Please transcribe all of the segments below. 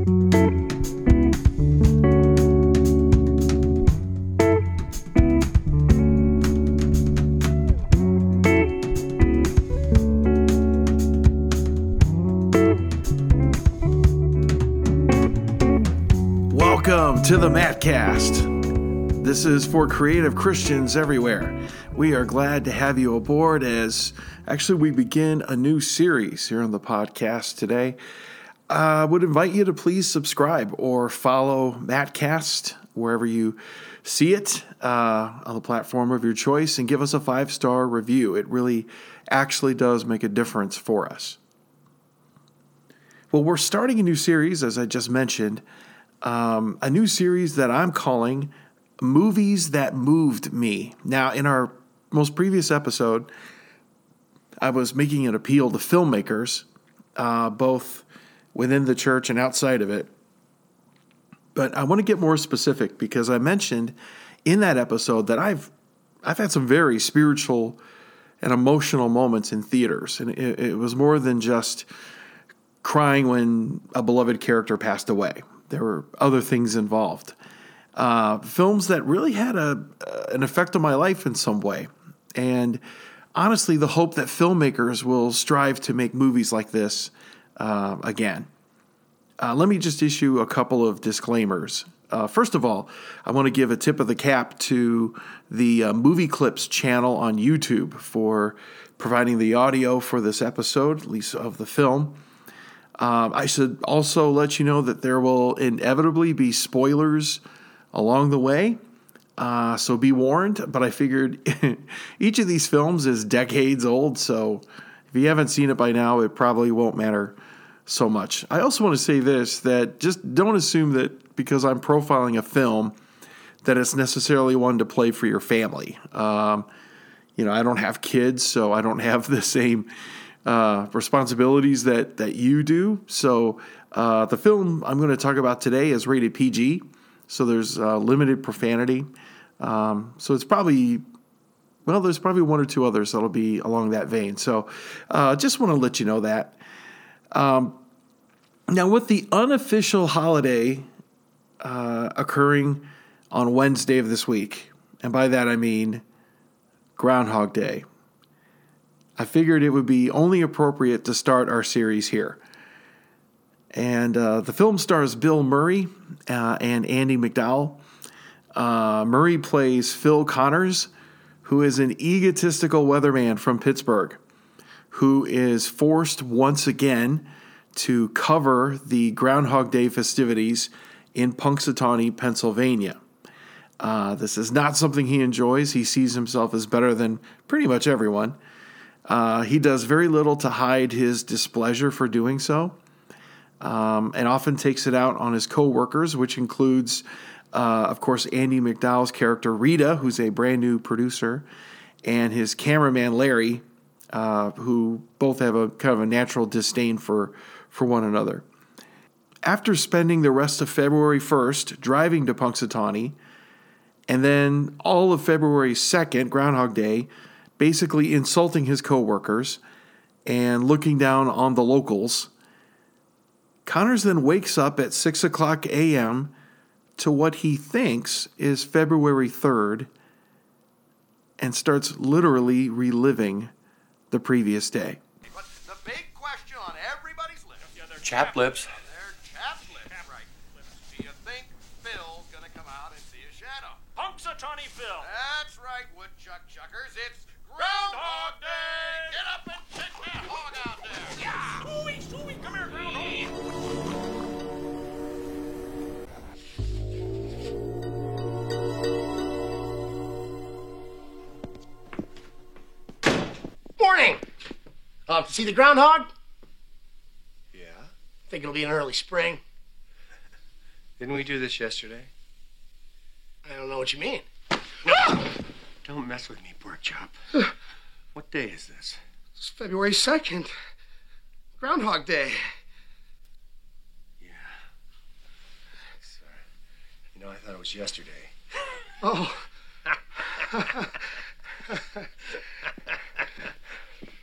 Welcome to the Mattcast. This is for creative Christians everywhere. We are glad to have you aboard as we begin a new series here on the podcast today. I would invite you to please subscribe or follow Mattcast wherever you see it on the platform of your choice and give us a 5-star review. It really actually does make a difference for us. Well, we're starting a new series, as I just mentioned, a new series that I'm calling Movies That Moved Me. Now, in our most previous episode, I was making an appeal to filmmakers, both within the church and outside of it. But I want to get more specific because I mentioned in that episode that I've had some very spiritual and emotional moments in theaters. And it was more than just crying when a beloved character passed away. There were other things involved. Films that really had an effect on my life in some way. And honestly, the hope that filmmakers will strive to make movies like this again. Let me just issue a couple of disclaimers. First of all, I want to give a tip of the cap to the Movie Clips channel on YouTube for providing the audio for this episode, at least of the film. I should also let you know that there will inevitably be spoilers along the way, so be warned. But I figured each of these films is decades old, so if you haven't seen it by now, it probably won't matter so much. I also want to say this, that just don't assume that because I'm profiling a film that it's necessarily one to play for your family. I don't have kids, so I don't have the same responsibilities that you do. So the film I'm going to talk about today is rated PG, so there's limited profanity. So it's probably, there's probably one or two others that'll be along that vein. So just want to let you know that. Now, with the unofficial holiday occurring on Wednesday of this week, and by that I mean Groundhog Day, I figured it would be only appropriate to start our series here. And the film stars Bill Murray and Andie MacDowell. Murray plays Phil Connors, who is an egotistical weatherman from Pittsburgh, who is forced once again to cover the Groundhog Day festivities in Punxsutawney, Pennsylvania. This is not something he enjoys. He sees himself as better than pretty much everyone. He does very little to hide his displeasure for doing so, and often takes it out on his co-workers, which includes, of course, Andie MacDowell's character Rita, who's a brand new producer, and his cameraman Larry, who both have a kind of a natural disdain for one another. After spending the rest of February 1st driving to Punxsutawney, and then all of February 2nd, Groundhog Day, basically insulting his coworkers and looking down on the locals, Connors then wakes up at 6 o'clock a.m. to what he thinks is February 3rd and starts literally reliving the previous day. But the big question on everybody's lips. Yeah, they're chapped lips. They're chapped lips. Right. Do you think Phil's gonna come out and see a shadow? Punxsutawney Phil. That's right, woodchuck chuckers. It's Groundhog Day! Get up and check that hog out there! Yeah! Ooey, come here, Groundhog! Morning! See the groundhog? Yeah? Think it'll be an early spring. Didn't we do this yesterday? I don't know what you mean. Don't mess with me, pork chop. What day is this? It's February 2nd. Groundhog Day. Yeah. Sorry. I thought it was yesterday. Oh.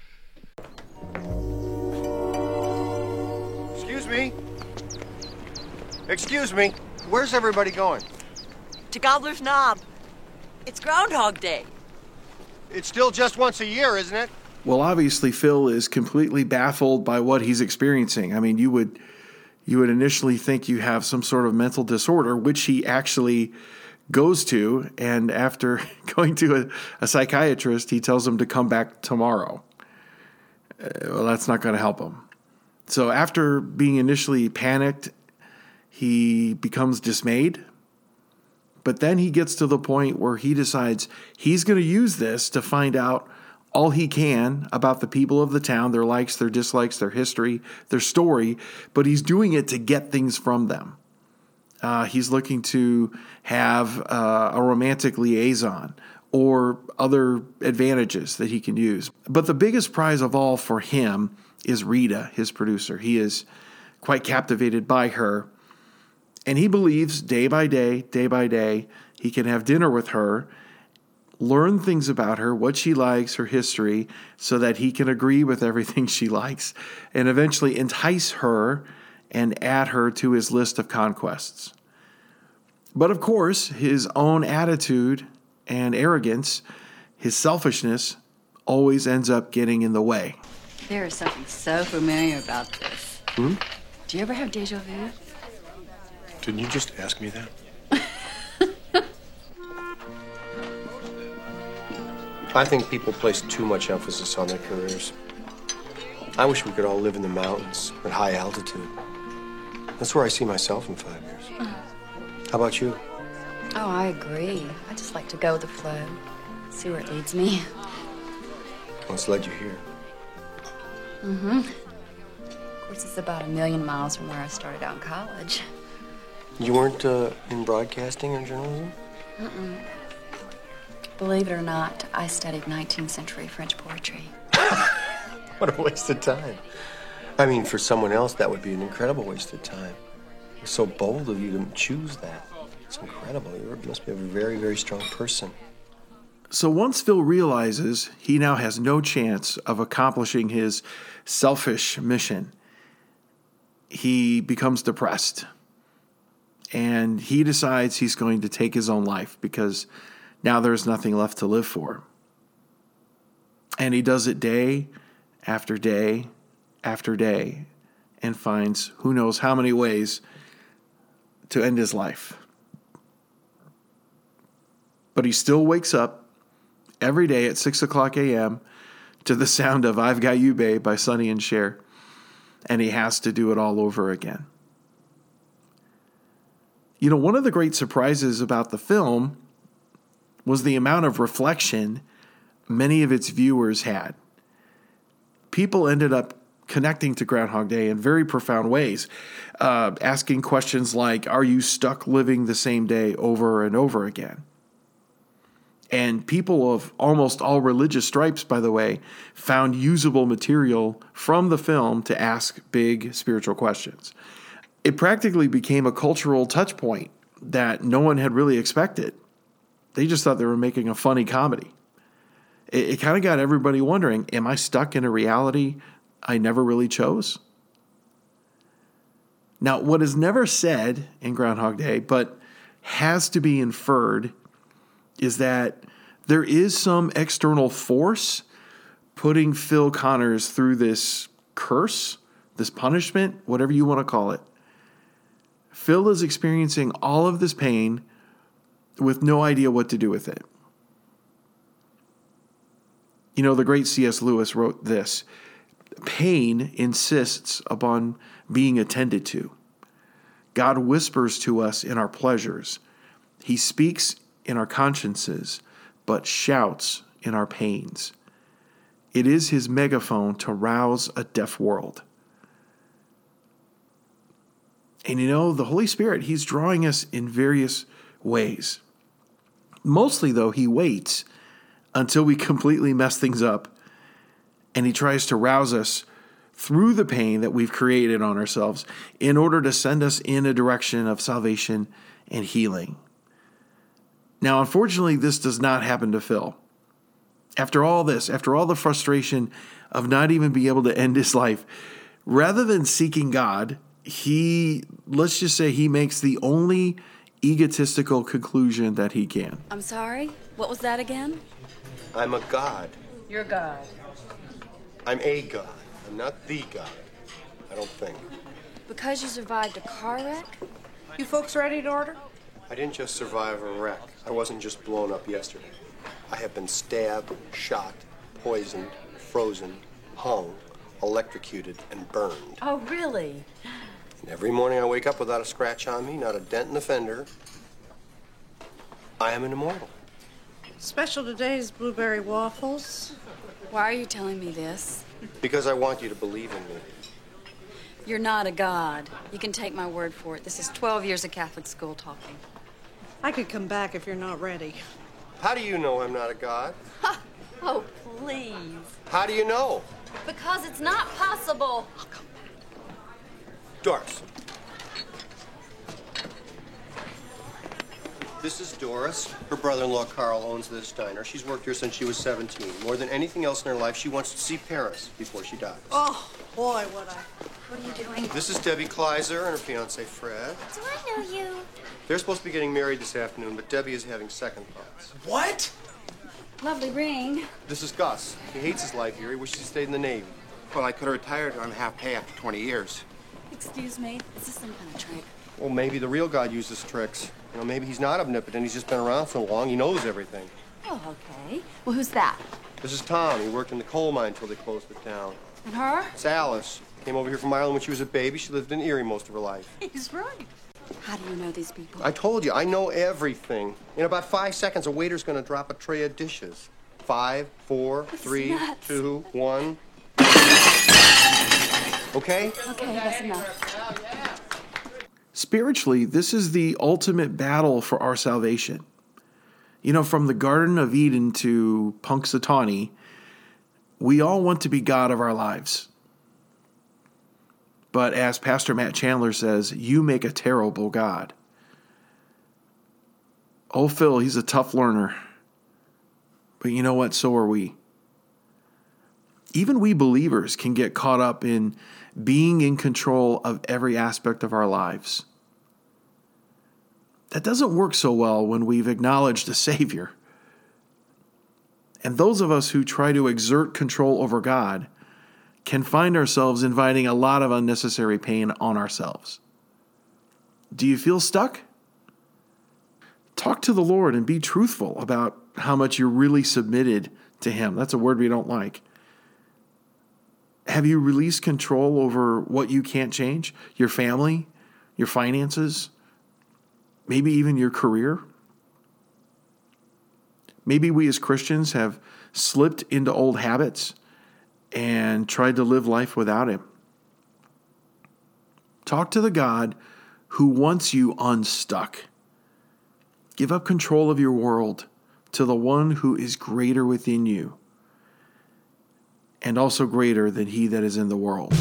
Excuse me. Excuse me, where's everybody going? To Gobbler's Knob. It's Groundhog Day. It's still just once a year, isn't it? Well, obviously, Phil is completely baffled by what he's experiencing. I mean, you would initially think you have some sort of mental disorder, which he actually goes to. And after going to a psychiatrist, he tells him to come back tomorrow. Well, that's not going to help him. So after being initially panicked, he becomes dismayed. But then he gets to the point where he decides he's going to use this to find out all he can about the people of the town, their likes, their dislikes, their history, their story, but he's doing it to get things from them. He's looking to have a romantic liaison or other advantages that he can use. But the biggest prize of all for him is Rita, his producer. He is quite captivated by her, and he believes day by day, he can have dinner with her, learn things about her, what she likes, her history, so that he can agree with everything she likes and eventually entice her and add her to his list of conquests. But of course, his own attitude and arrogance, his selfishness, always ends up getting in the way. There is something so familiar about this. Do you ever have deja vu? Didn't you just ask me that? I think people place too much emphasis on their careers. I wish we could all live in the mountains at high altitude. That's where I see myself in 5 years. How about you? Oh, I agree. I just like to go with the flow, see where it leads me. What's led you here? Of course, it's about 1,000,000 miles from where I started out in college. You weren't in broadcasting or journalism? Believe it or not, I studied 19th century French poetry. What a waste of time. I mean, for someone else, that would be an incredible waste of time. It's so bold of you to choose that. It's incredible. You must be a very, very strong person. So once Phil realizes he now has no chance of accomplishing his selfish mission, he becomes depressed. And he decides he's going to take his own life because now there's nothing left to live for. And he does it day after day after day and finds who knows how many ways to end his life. But he still wakes up every day at 6 o'clock a.m. to the sound of I've Got You, Babe by Sonny and Cher. And he has to do it all over again. You know, one of the great surprises about the film was the amount of reflection many of its viewers had. People ended up connecting to Groundhog Day in very profound ways, asking questions like, are you stuck living the same day over and over again? And people of almost all religious stripes, by the way, found usable material from the film to ask big spiritual questions. It practically became a cultural touch point that no one had really expected. They just thought they were making a funny comedy. It kind of got everybody wondering, am I stuck in a reality I never really chose? Now, what is never said in Groundhog Day, but has to be inferred, is that there is some external force putting Phil Connors through this curse, this punishment, whatever you want to call it. Phil is experiencing all of this pain with no idea what to do with it. You know, the great C.S. Lewis wrote this: pain insists upon being attended to. God whispers to us in our pleasures. He speaks in our consciences, but shouts in our pains. It is his megaphone to rouse a deaf world. And you know, the Holy Spirit, he's drawing us in various ways. Mostly, though, he waits until we completely mess things up, and he tries to rouse us through the pain that we've created on ourselves in order to send us in a direction of salvation and healing. Now, unfortunately, this does not happen to Phil. After all this, after all the frustration of not even being able to end his life, rather than seeking God, let's just say he makes the only egotistical conclusion that he can. I'm sorry? What was that again? I'm a god. You're God. I'm a god. I'm not the god. I don't think. Because you survived a car wreck? You folks ready to order? I didn't just survive a wreck. I wasn't just blown up yesterday. I have been stabbed, shot, poisoned, frozen, hung, electrocuted, and burned. Oh, really? And every morning I wake up without a scratch on me, not a dent in the fender. I am an immortal. Special today is blueberry waffles. Why are you telling me this? Because I want you to believe in me. You're not a god. You can take my word for it. This is 12 years of Catholic school talking. I could come back if you're not ready. How do you know I'm not a god? Oh, please. How do you know? Because it's not possible. Doris. This is Doris. Her brother-in-law, Carl, owns this diner. She's worked here since she was 17. More than anything else in her life, she wants to see Paris before she dies. Oh, boy, would I. What are you doing? This is Debbie Kleiser and her fiancé, Fred. Do I know you? They're supposed to be getting married this afternoon, but Debbie is having second thoughts. What? Lovely ring. This is Gus. He hates his life here. He wishes he stayed in the Navy. Well, I could have retired on half pay after 20 years. Excuse me. Is this some kind of trick? Well, maybe the real God uses tricks. You know, maybe he's not omnipotent. He's just been around so long, he knows everything. Oh, okay. Well, who's that? This is Tom. He worked in the coal mine until they closed it down. And her? It's Alice. Came over here from Ireland when she was a baby. She lived in Erie most of her life. He's right. How do you know these people? I told you, I know everything. In about 5 seconds, a waiter's going to drop a tray of dishes. 5, 4, 3, nuts. 2, 1. Okay? Okay, that's enough. Spiritually, this is the ultimate battle for our salvation. You know, from the Garden of Eden to Punxsutawney, we all want to be God of our lives. But as Pastor Matt Chandler says, you make a terrible God. Oh, Phil, he's a tough learner. But you know what? So are we. Even we believers can get caught up in being in control of every aspect of our lives. That doesn't work so well when we've acknowledged a Savior. And those of us who try to exert control over God can find ourselves inviting a lot of unnecessary pain on ourselves. Do you feel stuck? Talk to the Lord and be truthful about how much you're really submitted to Him. That's a word we don't like. Have you released control over what you can't change? Your family, your finances, maybe even your career? Maybe we as Christians have slipped into old habits and tried to live life without Him. Talk to the God who wants you unstuck. Give up control of your world to the one who is greater within you and also greater than he that is in the world.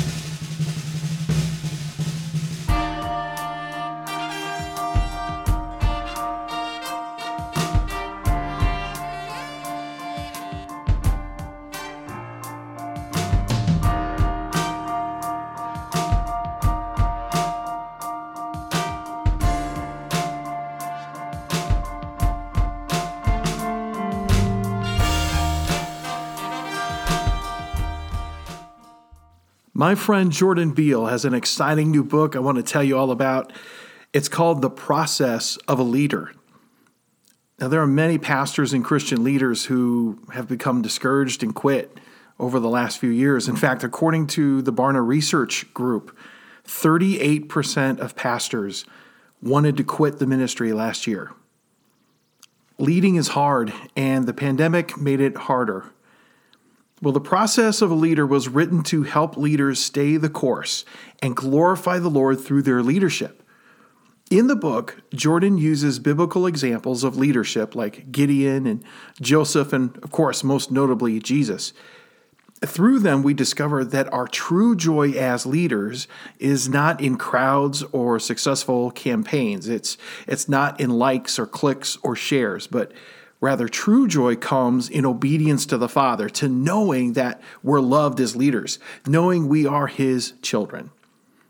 My friend Jordan Beal has an exciting new book I want to tell you all about. It's called The Process of a Leader. Now, there are many pastors and Christian leaders who have become discouraged and quit over the last few years. In fact, according to the Barna Research Group, 38% of pastors wanted to quit the ministry last year. Leading is hard, and the pandemic made it harder. Well, The Process of a Leader was written to help leaders stay the course and glorify the Lord through their leadership. In the book, Jordan uses biblical examples of leadership like Gideon and Joseph and, of course, most notably, Jesus. Through them, we discover that our true joy as leaders is not in crowds or successful campaigns. It's not in likes or clicks or shares, but rather, true joy comes in obedience to the Father, to knowing that we're loved as leaders, knowing we are His children.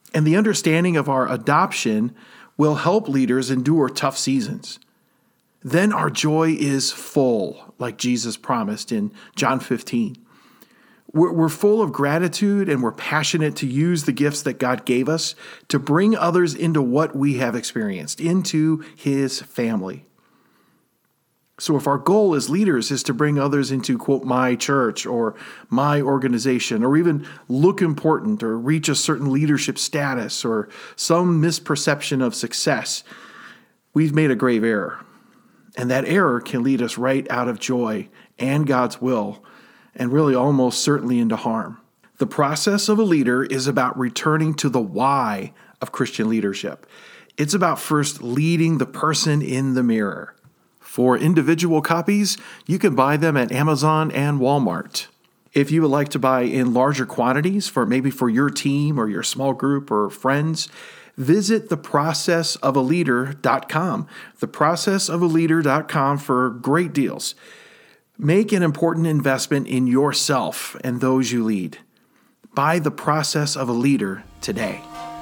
And the understanding of our adoption will help leaders endure tough seasons. Then our joy is full, like Jesus promised in John 15. We're full of gratitude and we're passionate to use the gifts that God gave us to bring others into what we have experienced, into his family. So if our goal as leaders is to bring others into, quote, my church or my organization, or even look important or reach a certain leadership status or some misperception of success, we've made a grave error. And that error can lead us right out of joy and God's will, and really almost certainly into harm. The process of a leader is about returning to the why of Christian leadership. It's about first leading the person in the mirror. For individual copies, you can buy them at Amazon and Walmart. If you would like to buy in larger quantities for your team or your small group or friends, visit theprocessofaleader.com. Theprocessofaleader.com for great deals. Make an important investment in yourself and those you lead. Buy The Process of a Leader today.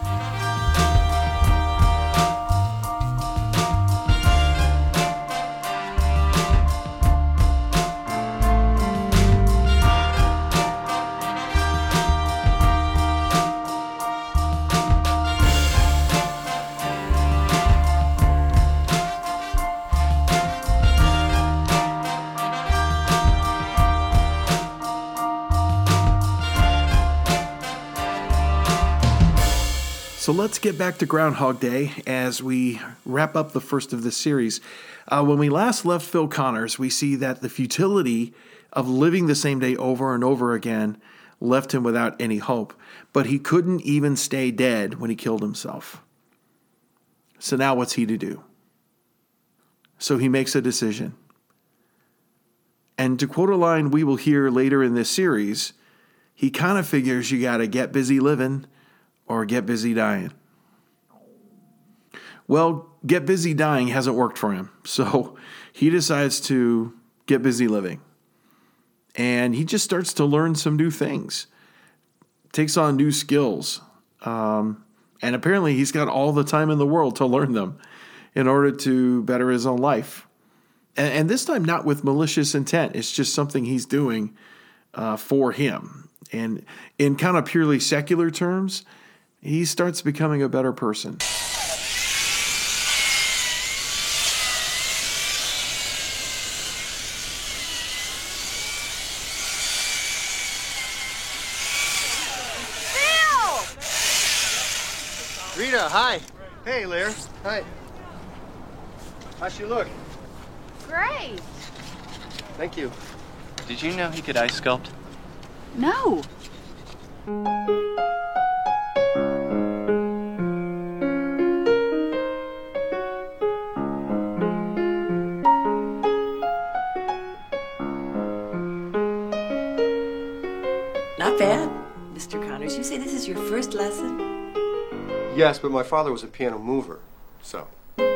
So let's get back to Groundhog Day as we wrap up the first of this series. When we last left Phil Connors, we see that the futility of living the same day over and over again left him without any hope. But he couldn't even stay dead when he killed himself. So now what's he to do? So he makes a decision. And to quote a line we will hear later in this series, he kind of figures you got to get busy living or get busy dying. Well, get busy dying hasn't worked for him. So he decides to get busy living. And he just starts to learn some new things. Takes on new skills. And apparently he's got all the time in the world to learn them in order to better his own life. And this time not with malicious intent. It's just something he's doing for him. And in kind of purely secular terms, he starts becoming a better person. Rita, hi. Hey, Lear. Hi. How's she look? Great. Thank you. Did you know he could ice sculpt? No. Not bad, Mr. Connors. You say this is your first lesson? Yes, but my father was a piano mover, so.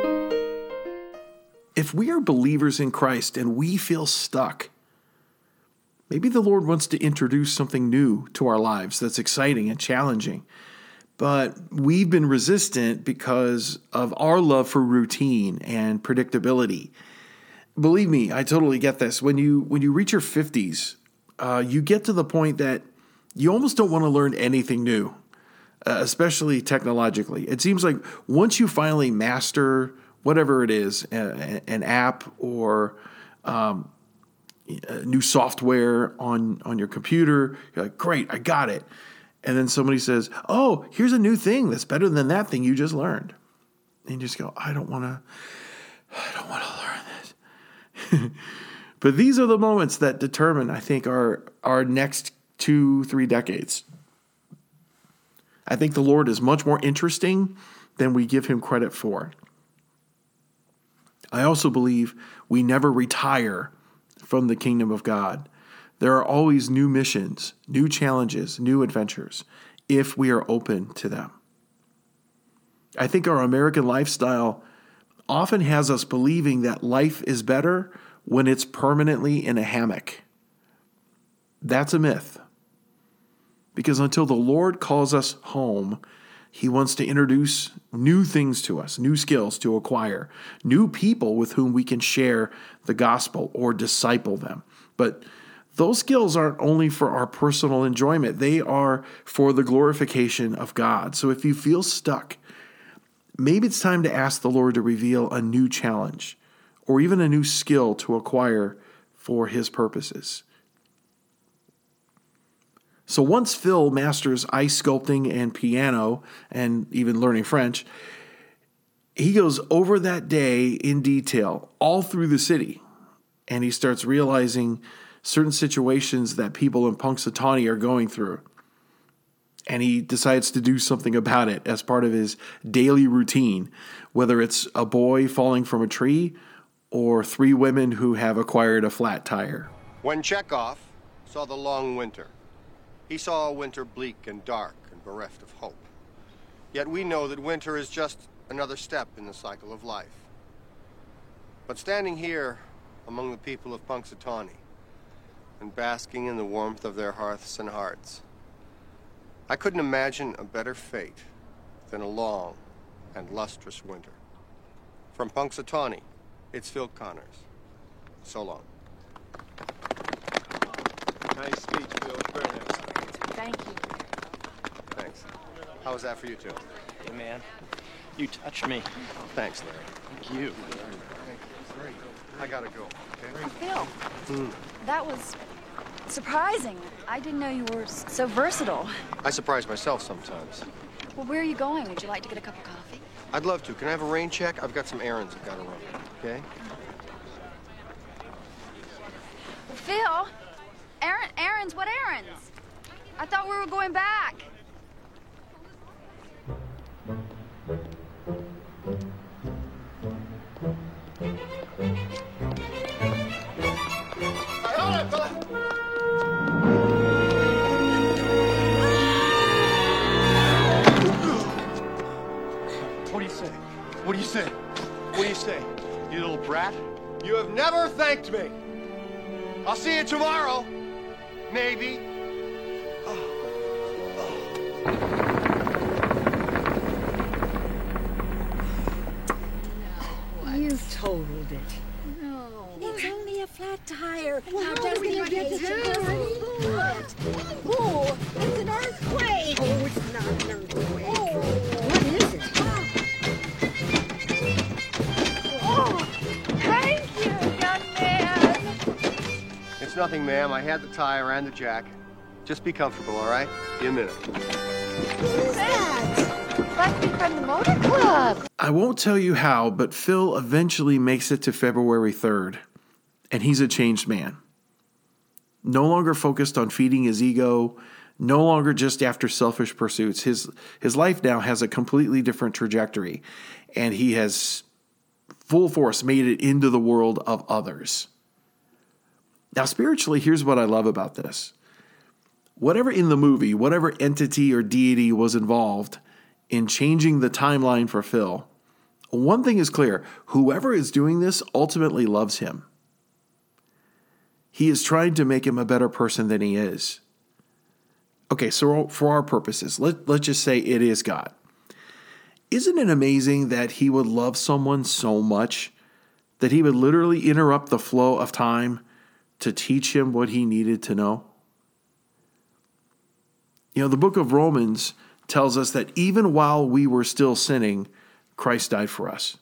If we are believers in Christ and we feel stuck, maybe the Lord wants to introduce something new to our lives that's exciting and challenging. But we've been resistant because of our love for routine and predictability. Believe me, I totally get this. When you reach your 50s, you get to the point that you almost don't want to learn anything new, especially technologically. It seems like once you finally master whatever it is, an app or new software on your computer, you're like, great, I got it. And then somebody says, oh, here's a new thing that's better than that thing you just learned. And you just go, I don't want to learn this. But these are the moments that determine, I think, our next 2-3 decades. I think the Lord is much more interesting than we give him credit for. I also believe we never retire from the kingdom of God. There are always new missions, new challenges, new adventures, if we are open to them. I think our American lifestyle often has us believing that life is better when it's permanently in a hammock. That's a myth. Because until the Lord calls us home, He wants to introduce new things to us, new skills to acquire, new people with whom we can share the gospel or disciple them. But those skills aren't only for our personal enjoyment. They are for the glorification of God. So if you feel stuck, maybe it's time to ask the Lord to reveal a new challenge or even a new skill to acquire for his purposes. So once Phil masters ice sculpting and piano and even learning French, he goes over that day in detail all through the city, and he starts realizing certain situations that people in Punxsutawney are going through. And he decides to do something about it as part of his daily routine, whether it's a boy falling from a tree or 3 women who have acquired a flat tire. When Chekhov saw the long winter, he saw a winter bleak and dark and bereft of hope. Yet we know that winter is just another step in the cycle of life. But standing here among the people of Punxsutawney and basking in the warmth of their hearths and hearts, I couldn't imagine a better fate than a long and lustrous winter. From Punxsutawney, it's Phil Connors. So long. Nice speech, Phil. Very nice. Thank you. Thanks. How was that for you two? Hey, man. You touched me. Thanks, Larry. Thank you. I gotta go. Okay? Phil, that was surprising. I didn't know you were so versatile. I surprise myself sometimes. Well, where are you going? Would you like to get a cup of coffee? I'd love to. Can I have a rain check? I've got some errands I've got to run. Okay? Well, Phil, errands? What errands? I thought we were going back. What do you say? What do you say? What do you say? You little brat? You have never thanked me. I'll see you tomorrow. Maybe. You totaled it. No. It's only a flat tire. Now What are we gonna do? Oh, it's an earthquake. Oh, it's not an earthquake. What is it? Oh, thank you, young man. It's nothing, ma'am. I had the tire and the jack. Just be comfortable, all right? Be a minute. Who's that? Must be from the motor club. I won't tell you how, but Phil eventually makes it to February 3rd, and he's a changed man. No longer focused on feeding his ego, no longer just after selfish pursuits. His life now has a completely different trajectory, and he has full force made it into the world of others. Now, spiritually, here's what I love about this. Whatever in the movie, whatever entity or deity was involved in changing the timeline for Phil, one thing is clear: whoever is doing this ultimately loves him. He is trying to make him a better person than he is. Okay, so for our purposes, let's just say it is God. Isn't it amazing that he would love someone so much that he would literally interrupt the flow of time to teach him what he needed to know? You know, the book of Romans tells us that even while we were still sinning, Christ died for us.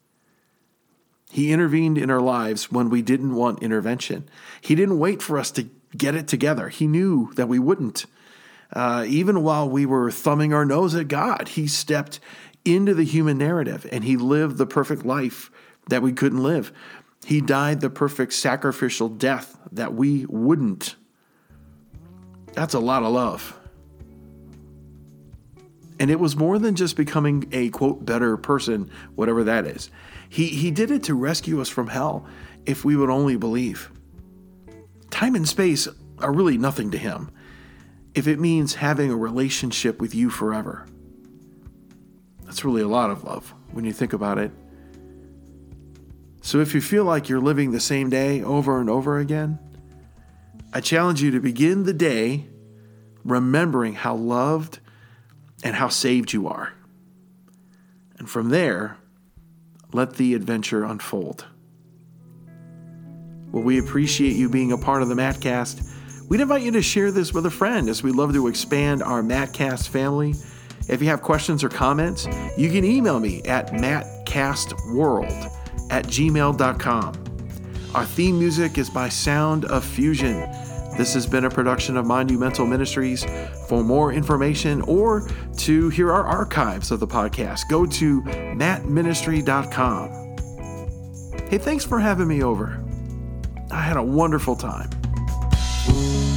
He intervened in our lives when we didn't want intervention. He didn't wait for us to get it together. He knew that we wouldn't. Even while we were thumbing our nose at God, he stepped into the human narrative and he lived the perfect life that we couldn't live. He died the perfect sacrificial death that we wouldn't. That's a lot of love. And it was more than just becoming a, quote, better person, whatever that is. He did it to rescue us from hell if we would only believe. Time and space are really nothing to him if it means having a relationship with you forever. That's really a lot of love when you think about it. So if you feel like you're living the same day over and over again, I challenge you to begin the day remembering how loved and how saved you are. And from there, let the adventure unfold. Well, we appreciate you being a part of the Mattcast. We'd invite you to share this with a friend, as we love to expand our Mattcast family. If you have questions or comments, you can email me at mattcastworld@gmail.com. Our theme music is by Sound of Fusion. This has been a production of Monumental Ministries. For more information or to hear our archives of the podcast, go to mattministry.com. Hey, thanks for having me over. I had a wonderful time.